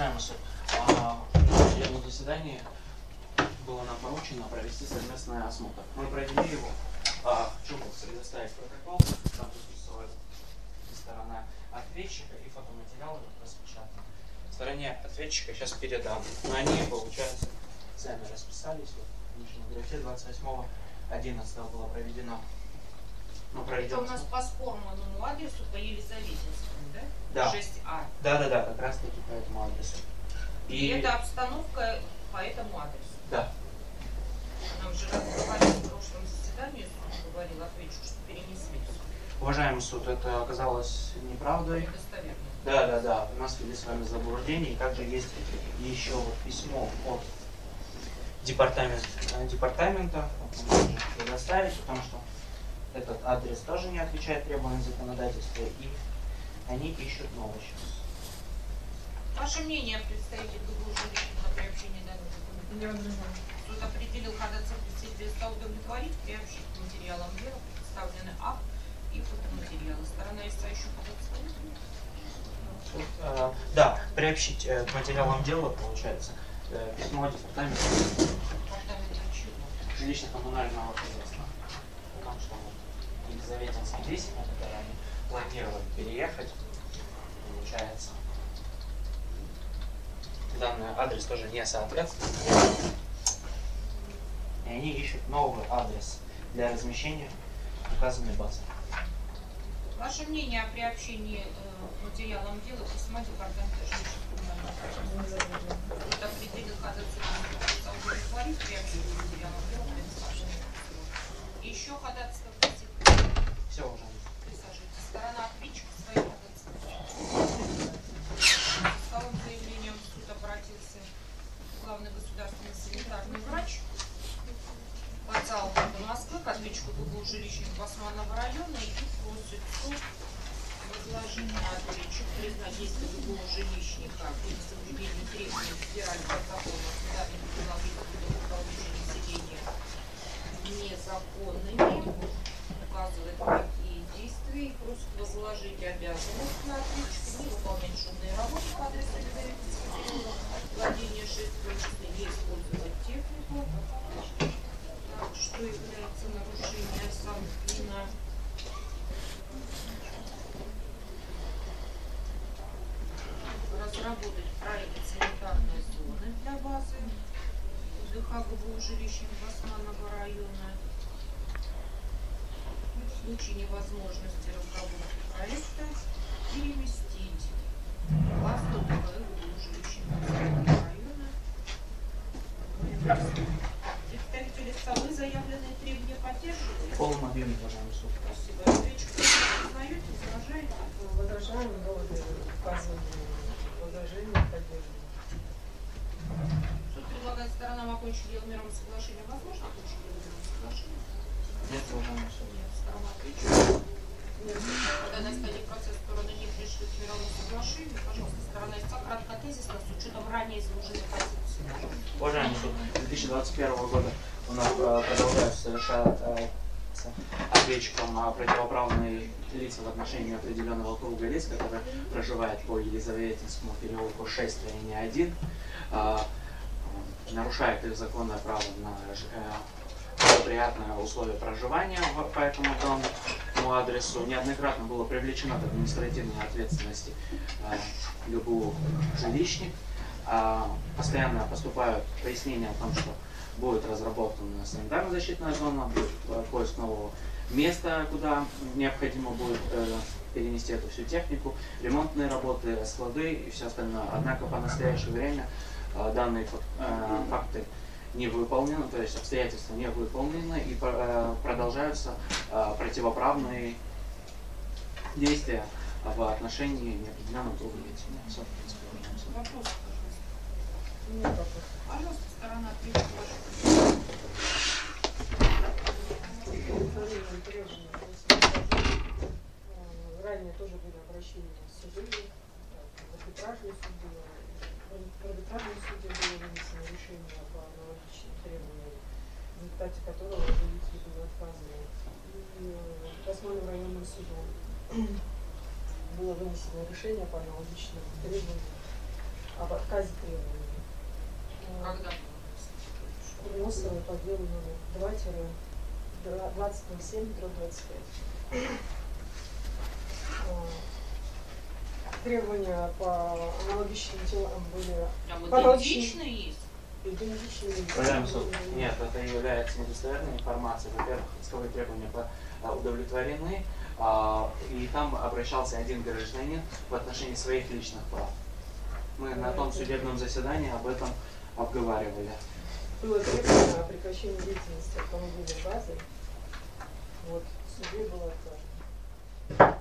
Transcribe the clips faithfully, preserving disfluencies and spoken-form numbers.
Уважаемый суд, на судебном заседании было нам поручено провести совместный осмотр. Мы провели его. А, хочу предоставить протокол, там присутствует сторона ответчика и фотоматериалы распечатаны. Стороне ответчика сейчас передам. Но они, получается, сами расписались. Вот, в Нижнем двадцать восьмого одиннадцатого было проведено. Ну, Это у нас по спорному адресу по Елизаветинскому, да? Да. шесть А. Да, да, да, как раз таки по этому адресу. И, и это обстановка по этому адресу? Да. Нам же разговаривали в прошлом заседании, суд говорил, отвечу, что перенесли. Уважаемый суд, это оказалось неправдой. Достоверно. Да, да, да. У нас ввели с вами заблуждение. И также есть еще вот письмо от департамента, департамента. Можно предоставить, потому что этот адрес тоже не отвечает требованиям законодательства. И они ищут новый сейчас. Ваше мнение, представитель ГБУ жилищных на приобщение данных документов? Суд определил ходатайство представительства удовлетворить, приобщить к материалам дела, представлены акт и фотоматериалы. Сторона истца еще ходатайство? Э, да, приобщить э, к материалам дела, получается, э, письмо департамента жилищно-коммунального хозяйства. Потому что вот Елизаветинский десять, на который они планировали переехать, получается, данный адрес тоже не соответствует. И они ищут новый адрес для размещения указанной базы. Ваше мнение о приобщении э, материалам дела письма департамента жилищно-коммунального хозяйства? Это определил ходатайство удовлетворить, приобщить к материалам дела, представлены. Еще ходатайство представителя. Все, уже. Присаживайтесь. Сторона ответчика своей ходатайства. С новым заявлением в суд обратился главный государственный санитарный врач Пацал Москвы к ответчику ГБУ жилищных Басманного района и просит суд возложить на ответчик признать действия ГБУ жилищника при соблюдении требований федерального закона о судебном предложении управления населения незаконными, указывает какие действия и просит возложить обязанность на ответчика не выполнять шумные работы по адресу Елизаветинского переулка, владение шествием, не использовать технику, что является нарушением санкина. Разработать проект санитарной зоны для базы ДХ ГБУ жилищных Басманного района. В случае невозможности разработки проекта переместить базу ДХ ГБУ жилищных Басманного района. Представители СА, вы заявленные требования поддерживаете? В полном объеме, пожалуйста, суд. Спасибо. Ответчик, вы узнаете, возражаете? Возражаем, доводы указывания, возражения поддерживаем. Суд предлагает сторонам окончить дело мировым соглашением. Возможно окончить дело мировым соглашением? Нет, уважаемый суд. Нет, сторона ответчик. Когда на стадии процесса стороны не пришли к мировому соглашению, пожалуйста, сторона истца кратко тезисно с учетом ранее изложенной позиции. Уважаемый суд, с две тысячи двадцать первого года у нас э, продолжают совершаться ответчиком противоправные лица в отношении определенного круга лиц, которые проживают по Елизаветинскому переулку шесть, а не один, э, нарушает их законное право на э, благоприятное условие проживания по этому данному адресу. Неоднократно было привлечено к административной ответственности э, ГБУ жилищник. А, постоянно поступают пояснения о том, что будет разработана санитарно-защитная зона, будет поиск нового места, куда необходимо будет э, перенести эту всю технику, ремонтные работы, склады и все остальное. Однако по настоящее время э, данные э, факты не выполнены, то есть обстоятельства не выполнены и э, продолжаются э, противоправные действия в отношении неопределенного круга лиц. Вопрос. Нет вопросов. Пожалуйста, сторона ответчика. Ранее тоже были обращения в суды, в арбитражные суды. В арбитражном суде было вынесено решение по аналогичным требованиям, в результате которого заявители были отказаны. И Басманным районным судом было вынесено решение по аналогичным требованиям. об отказе требований. Когда? Курносовой по делу номер два двадцать ноль семь двадцать пять. Требования по аналогичным делам были Прям по аналогичным- идентичные есть? идентичными. Уважаемый суд, нет, это является недостоверной информацией. Во-первых, исковые требования по- а, удовлетворены, а, и там обращался один гражданин в отношении своих личных прав. Мы на том судебном заседании об этом обговаривали. Было требование о прекращении деятельности автомобильной базы. Вот, в суде было отказано.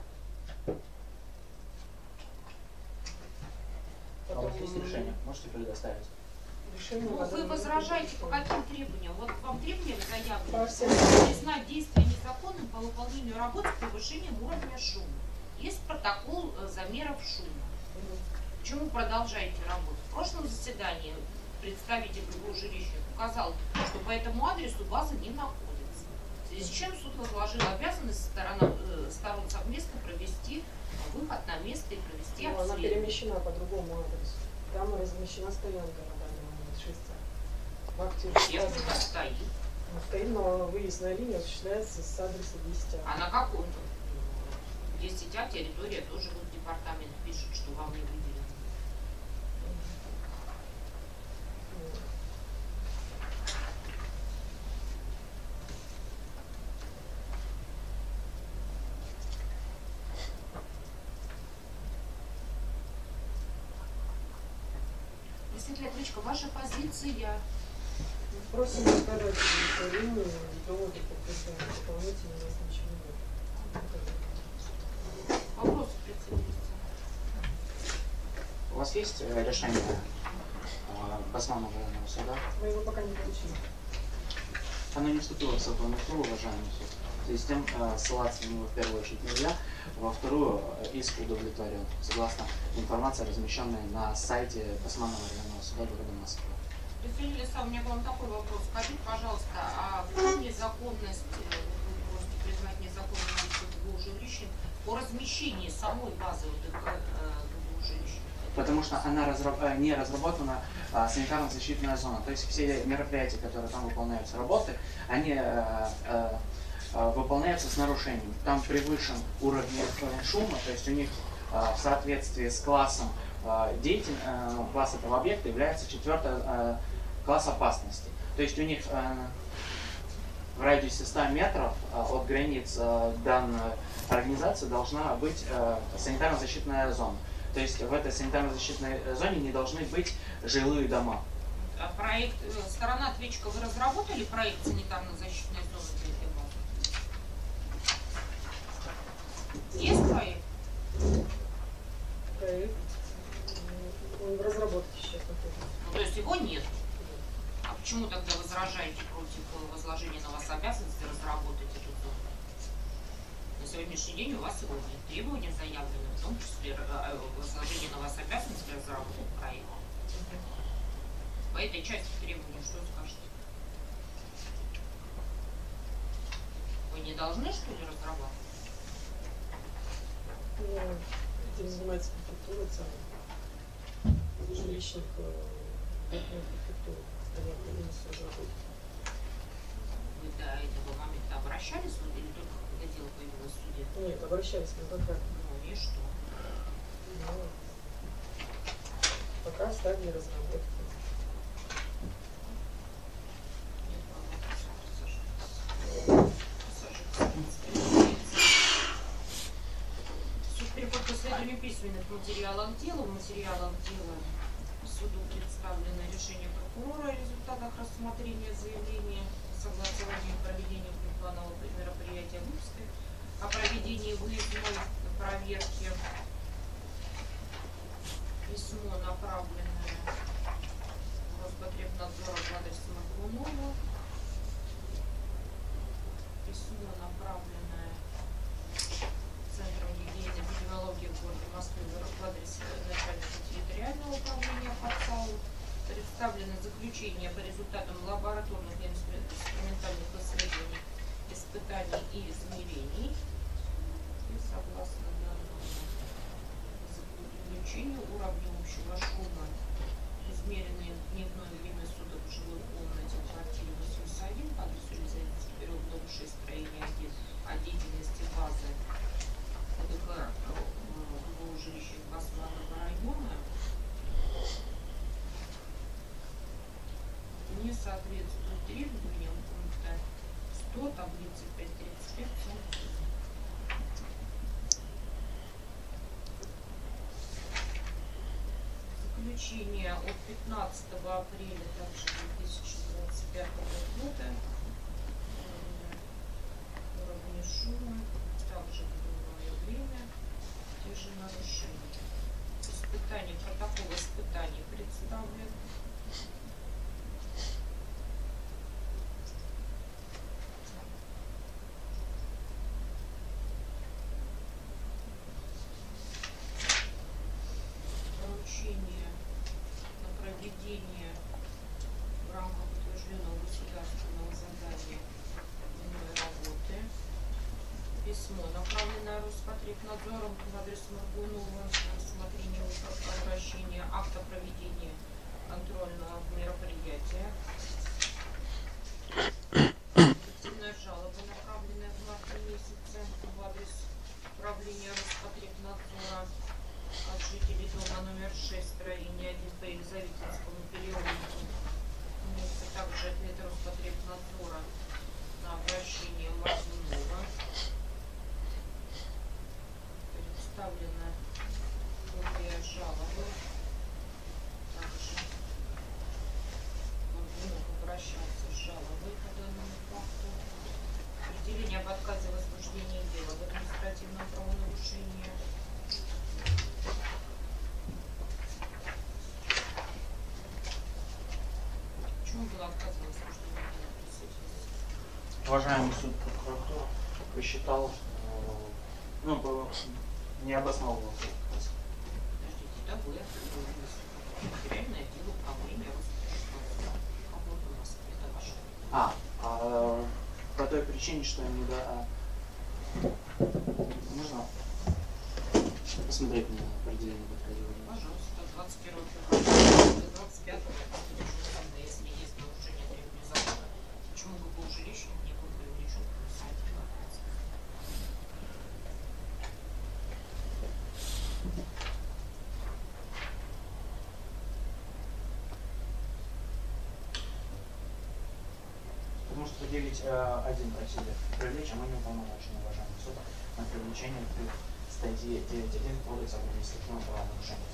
А у вас Потом, есть решение? Можете предоставить? решение Ну, по вы данному возражаете по делу. каким требованиям? Вот вам требования По заявлены. всем. Признать действие незаконным по выполнению работ с повышением уровня шума. Есть протокол э, замеров шума. Мгм. Почему продолжаете работу? В прошлом заседании представитель ГБУ жилищных указал, что по этому адресу база не находится. В связи с чем суд возложил обязанность сторона, э, сторон совместно провести выход на место и провести Ну, она обследование. перемещена по другому адресу. Там размещена стоянка на данный момент шесть А. В акте Где указано. она стоит? Ну, стоит, но выездная линия осуществляется с адреса десять А. А на каком? десять А территория тоже вот департамент пишет, что вам не выделено. Вот. Если Кличко, ваша позиция. Просим показать удовлетворение и доводы подтверждения. Дополнительно у нас ничего нет. Вопрос прецедента. У вас есть э, решение э, Басманного районного суда? Мы его пока не получили. Оно не вступило в законную уважаемый суд. В связи с тем, э, ссылаться на него в первую очередь нельзя. Во-вторую, э, иск удовлетворен, согласно информации, размещенной на сайте Басманного районного суда города Москвы. Господин Лиса, у меня к вам такой вопрос. Скажите, пожалуйста, а почему незаконность, э, вы можете признать незаконным ГБУ жилищем по размещении самой базы вот ГБУ жилищем? Потому что она разра- э, не разработана а, санитарно-защитная зона. То есть все мероприятия, которые там выполняются, работы, они э, э, э, выполняются с нарушением. Там превышен уровень э, шума, то есть у них э, в соответствии с классом э, деятель, э, ну, класс этого объекта является четвертый э, класс опасности. То есть у них э, в радиусе ста метров э, от границ э, данной организации должна быть э, санитарно-защитная зона. То есть в этой санитарно-защитной зоне не должны быть жилые дома. А проект, э, сторона ответчика, вы разработали проект санитарно-защитной зоны для этой базы? Есть проект? Проект. м, Он в разработке сейчас находится. Ну, то есть его нет. А почему тогда возражаете против э, возложения на вас обязанности разработать эту зону? На сегодняшний день у вас его нет. Требования заявлены, в том числе э, возложение на вас обязанности разработать проект. По этой части требований что скажете? Вы не должны, что ли, разрабатывать? Ну, этим занимается префектура целая. Жилищных э, префектур. Они определились разработки. Вы до этого момента обращались вот, или только когда дело появилось в суде? Нет, обращались многократно. Ну и что? Но пока в стадии разработки. Суд переходит к исследованию письменных материалов дела. В материалах дела суду представлено решение прокурора о результатах рассмотрения заявления о согласовании проведения внепланового мероприятия выпуска, о проведении выездной проверки. Письмо, направленное Роспотребнадзора в адрес Моргунова. Письмо, направленное Центром гигиены и эпидемиологии в городе Москвы в адрес начальника территориального управления ПАЦАУ. Представлено заключение по результатам лабораторных и до таблицы пять тридцать пять. Заключение от пятнадцатого апреля также две тысячи двадцать пятого года. Уровни шума, также дневное время, те же нарушения. Испытание, протокол испытаний представлен. Поручение на проведение в рамках утвержденного государственного задания иной работы. Письмо, направленное Роспотребнадзором в адрес Моргунова на рассмотрение обращения акта проведения контрольного мероприятия. Коллективная жалоба, направленная в марте месяце в адрес управления Роспотребнадзора от жителей дома номер шесть, строение один по Елизаветинскому переулку. Имеется также ответ Роспотребнадзора на обращение Моргунова. Представлена копия жалобы. Также Моргунов обращался с жалобой по данному факту. Определение об отказе в возбуждении дела в административном правонарушении. Почему было отказано в возбуждении дела? Уважаемый суд, прокуратура посчитал, э, ну, по- не обосновывал отказ. Подождите, да, вы материальное дело управления Роспотребнадзора. Как вот у нас это ваше? А, а по той причине, что не да. а, Можно посмотреть на определение подходило? Пожалуйста, двадцать первого февраля, двадцать пятого, если есть нарушение требований закона, почему бы был жилищник не был привлечен к административной ответственности? Потому что девять точка один просили привлечь, а мы не уполномочены, уважаемый суд, на привлечение к статье девять точка один Кодекса об административном правонарушении.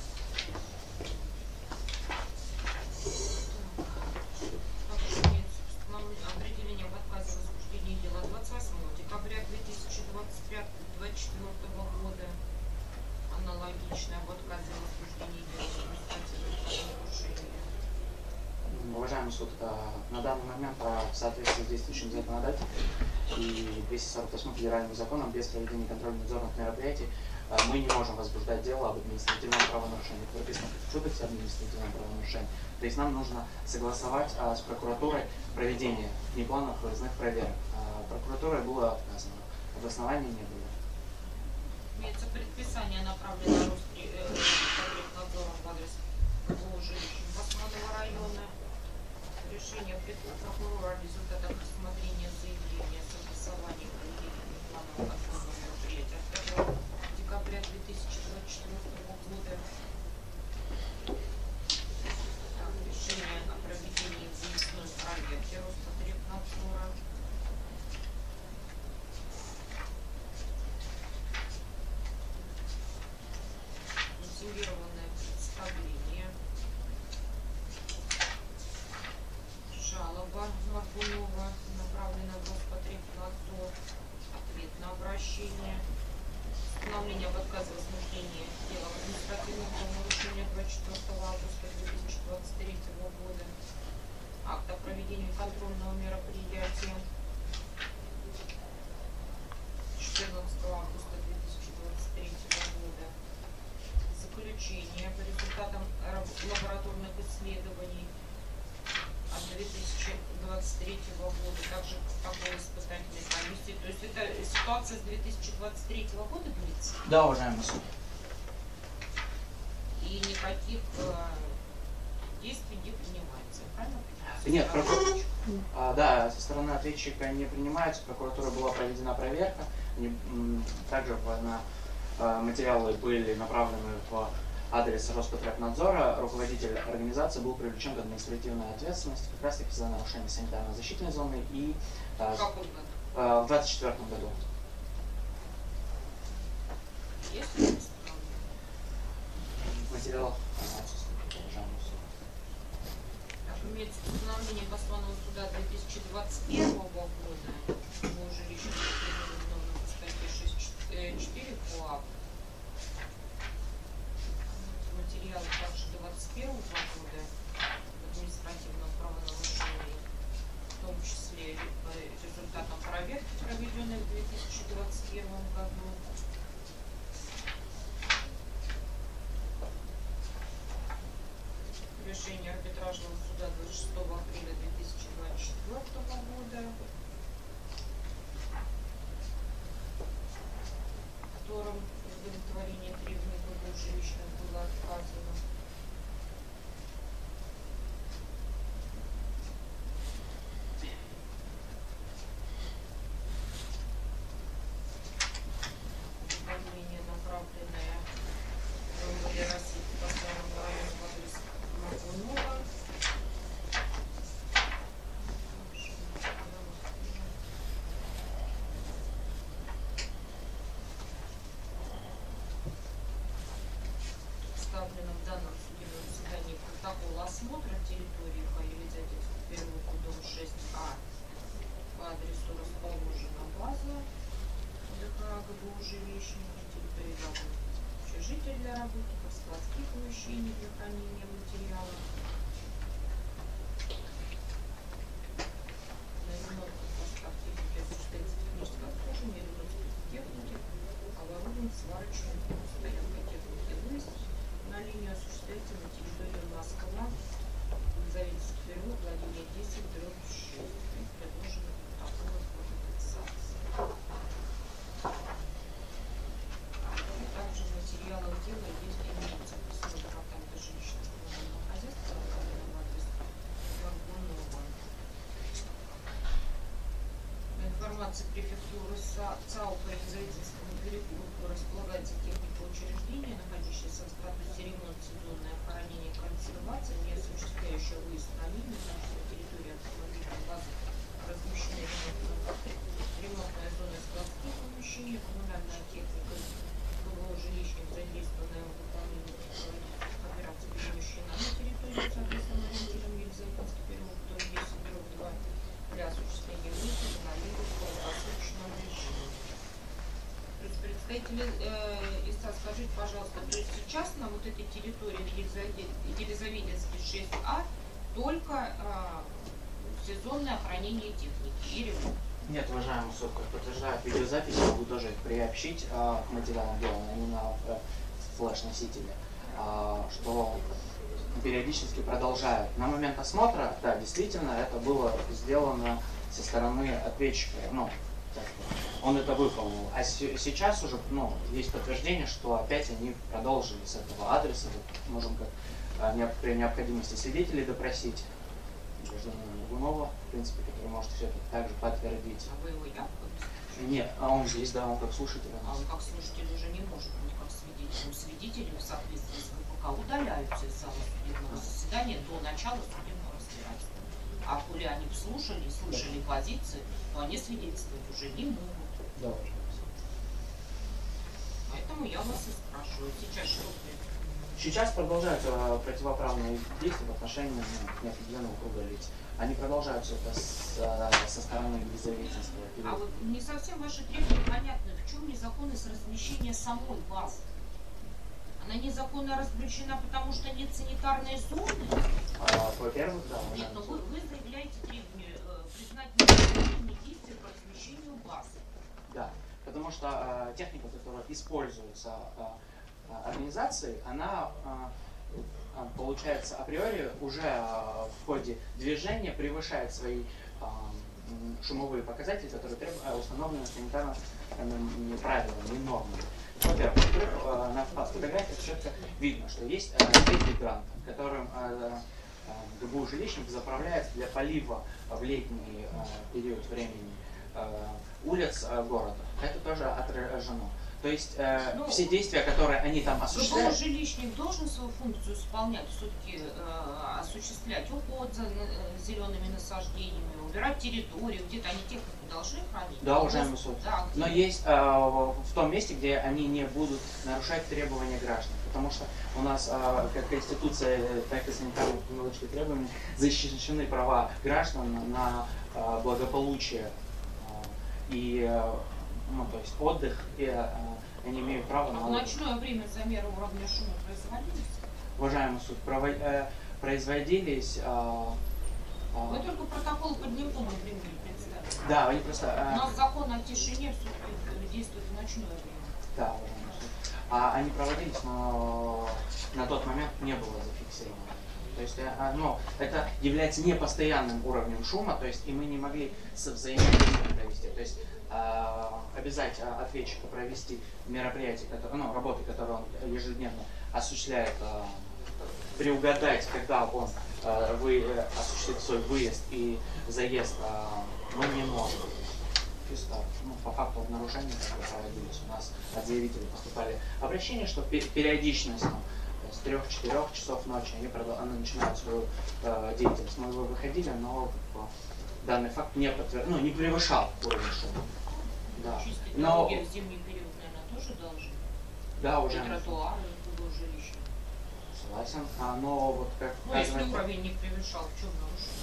Также имеется постановление определение об отказе в возбуждении дела двадцать восьмого декабря две тысячи двадцать четвёртого года. Аналогичное об отказе в возбуждении дела в административном правонарушении. Уважаемый суд, э, на данный момент э, в соответствии с действующим законодательством и двести сорок восьмым федеральным законом без проведения контрольно-надзорных мероприятий э, мы не можем возбуждать дело об административном правонарушении. Это прописано в Кодексе об административном правонарушении. То есть нам нужно согласовать э, с прокуратурой проведение внеплановых выездных проверок. Э, прокуратуре было отказано. Обоснования не было. Имеется предписание, направленное Роспотребнадзором в адрес ГУ жилищем Басманного района. Решение прокурора о результатах рассмотрения заявления о согласовании проведения планового контрольного мероприятия от пятого декабря две тысячи двадцать четвёртого года. Так, решение о проведении выездной проверки Роспотребнадзора. Мотивированное представление. Жалоба Моргунова, направленная в Роспотребнадзор. Ответ на обращение. Установление об отказе в возбуждении дела в административном правонарушении двадцать четвёртого августа две тысячи двадцать третьего года. Акт о проведении контрольного мероприятия четырнадцатого августа две тысячи двадцать третьего года. Заключение по результатам лабораторных исследований от две тысячи двадцать третьего года, также такой испытательной комиссии. То есть это ситуация с две тысячи двадцать третьего года длится? Да, уважаемый суд. И никаких э, действий не принимается, правильно? Нет, прокуратура. А, да, со стороны ответчика не принимается. Прокуратура была проведена проверка. Они, м, также в- на э, материалы были направлены в адрес Роспотребнадзора, руководитель организации был привлечен к административной ответственности как раз таки за нарушение санитарно-защитной зоны и В каком году? в двадцать четвёртом году. Есть ли это Материал имеется постановление Басманного суда две тысячи двадцать первого года по жилищному номер по статье шесть четыре КоАП. Материалы также двадцать первого года административного правонарушения, в том числе по результатам проверки, проведенной в две тысячи двадцать первом году. Решение арбитражного суда двадцать шестого апреля две тысячи двадцать четвёртого года, в котором удовлетворение требований другого жилищного было отказано. Уведомление, направленное в МВД России по Басманному району в адрес Моргунова. Представлено в данном судебном заседании протокол осмотра территории по Елизаветинскому переулку, дом шесть А, по адресу расположена база ДК ГБУ жилищника, территории работы общежития для работников, складских помещений для хранения материалов. На ремонт поставок техники осуществляется техническое обслуживание, ремонт техники, оборудование сварочной стоянкой техники. Выезд на линию осуществляется на территории Москва, Елизаветинский переулок, Владимир десять, дробь шесть. Предложено протокол фотофиксации. Также в материалах дела есть имеется письмо департамента жилищного и коммунального хозяйства, направленное в адрес Моргунова. Информация префектуры ЦАО по Елизаветинскому переулку располагается техника учреждения, находящаяся в статусе ремонт, сезонное охранение, консервация, не осуществляющая выезд на линию, значит, на территории автомобильной базы размещены ремонтная зона складских помещений, коммунальная техника, жилищных, задействованная в выполнении операции, перемещена на территорию с адресом ориентиром Елизаветинский переулок, дом десять, дробь два, для осуществления выезда на линию в посуточном режиме. Представители э, ИСА, скажите, пожалуйста, то есть сейчас на вот этой территории Елизаветинский шесть А только э, сезонное хранение техники и ремонт? Нет, уважаемый суд, как подтверждает видеозапись, я могу тоже их приобщить а, к материалам дела, а не на а, флеш-носителе, а, что периодически продолжают. На момент осмотра, да, действительно, это было сделано со стороны ответчика, ну, он это выполнил. А с- сейчас уже, ну, есть подтверждение, что опять они продолжили с этого адреса, вот, можем как а, не- при необходимости свидетелей допросить, гражданина Моргунова, в принципе, который может все это также подтвердить. А вы его явку обеспечиваете? Нет, а он здесь, да, он как слушатель. А он как слушатель уже не может быть как свидетелем. Свидетели в соответствии с КПК удаляются из зала судебного заседания до начала судебного разбирательства. А коли они б слушали, слышали позиции, то они свидетельствовать уже не могут. Да. Поэтому я вас и спрашиваю. Сейчас что будет? Сейчас продолжаются э, противоправные действия в отношении ну, неопределенного круга лиц. Они продолжаются это с, э, со стороны Елизаветинского А периода. вот не совсем ваши требования понятны. В чем незаконность размещения самой базы? Она незаконно размещена, потому что нет санитарной зоны? А, во-первых, да. Нет, она- но вы, вы заявляете требование э, признать незаконными действия по размещению базы. Да, потому что э, техника, которая используется э, э, организацией, она э, э, получается априори уже э, в ходе движения превышает свои э, м, шумовые показатели, которые треб- э, установлены санитарными правилами и нормами. Во-первых, во-вторых, э, на фотографиях четко видно, что есть э, пять гидрантов, которым э, э, ГБУ жилищник заправляет для полива в летний э, период времени э, улиц э, города. Это тоже отражено. То есть э, Ну, все действия, которые они там ГБУ осуществляют, жилищник должен свою функцию исполнять, все-таки э, осуществлять уход за э, зелеными насаждениями, убирать территорию, где-то они технику должны хранить. да, уважаемый суд. Да, Но где? есть э, в том месте, где они не будут нарушать требования граждан. Потому что у нас э, как Конституция, так и санитарно-эпидемиологические требования защищены права граждан на э, благополучие э, и э, ну, то есть отдых, и э, они имеют право А на в отдых. ночное время замеры уровня шума производились? Уважаемый суд, прово- э, производились... э, э, Вы только протокол по дневному времени представили. да, они просто... У э, нас закон о тишине все-таки действует в ночное время. Да, уважаемый суд. А они проводились, но на тот момент не было зафиксировано. То есть, э, ну, это является непостоянным уровнем шума, то есть и мы не могли со взаимодействием провести. То есть э, обязать э, ответчика провести мероприятие, которое, ну, работы, которые он ежедневно осуществляет, э, приугадать, когда он э, вы, э, осуществит свой выезд и заезд, э, мы не можем. Чисто, ну, по факту нарушений, которые проводились, у нас от заявителей поступали обращения, что пе- периодичность, ну, с трех-четырех часов ночи они, продол- они начинают свою э, деятельность. Мы вы- выходили, но как бы, данный факт не подтвер... ну, не превышал уровень шума. Да. Чистить Но, дороги в зимний период, наверное, тоже должны. да, И уже тротуары, и было жилище. согласен. А, но вот как Ну, если показывает- уровень не превышал, в чем нарушение?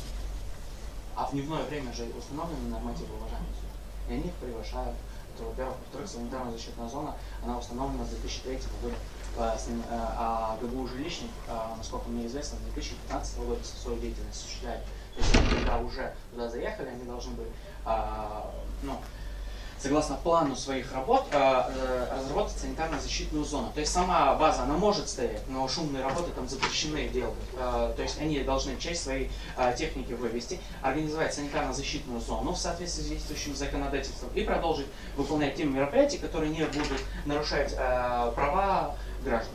А в дневное время же установлены нормативы уважаемые суд. И они их превышают. Это, во-первых. Во-вторых, санитарно-защитная зона, она установлена с две тысячи третьего года. А, с ним, э, а ГБУ жилищник, а, насколько мне известно, с две тысячи пятнадцатого года свою деятельность осуществляет. То есть они, когда уже туда заехали, они должны были, а, ну, согласно плану своих работ, а, а, разработать санитарно-защитную зону. То есть сама база, она может стоять, но шумные работы там запрещены делать. А, то есть они должны часть своей а, техники вывести, организовать санитарно-защитную зону в соответствии с действующим законодательством и продолжить выполнять те мероприятия, которые не будут нарушать а, права граждан.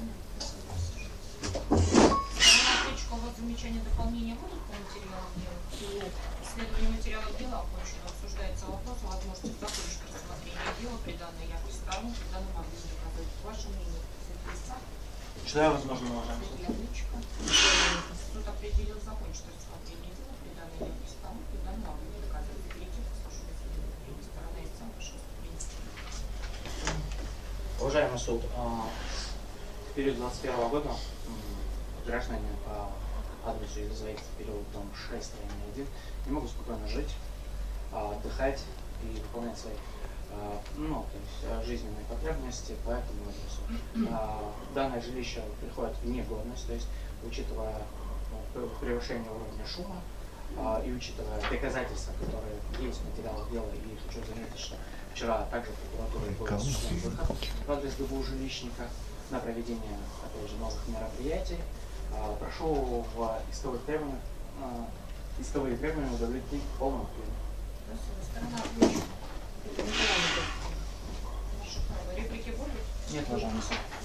Ответчика, у вас замечания, дополнения будут по материалам дела? Нет. Исследование материалов дела окончено. Обсуждается вопрос о возможности закончить рассмотрение дела при данной явке сторон, при данном объеме доказательств. Ваше мнение, лица, Что я, возможно, уважаемый суд? ответчика. Суд определил закончить рассмотрение дела при данной явке сторон, при данном объеме доказательств. Третье, послушание судебного сторона истца, ваше выступление. Уважаемый суд, а, в период двадцать первого года м, граждане по адресу Елизавета переулок, дом шесть, район один, не могут спокойно жить, а, отдыхать и выполнять свои а, ну, то есть, а, жизненные потребности по этому адресу. А, данное жилище приходит в негодность, то есть учитывая ну, пр- превышение уровня шума а, и учитывая доказательства, которые есть в материалах дела, и хочу заметить, что вчера также прокуратура был осуществлен выход в адрес ГБУ жилищника на проведение, опять же, новых мероприятий. А, прошу в исковых требованиях, а, исковые требования удовлетворить в полном объеме. Спасибо. Сторона ответчика. Это не правда. Ваше право. Реплики будут? Нет, уважаемый суд.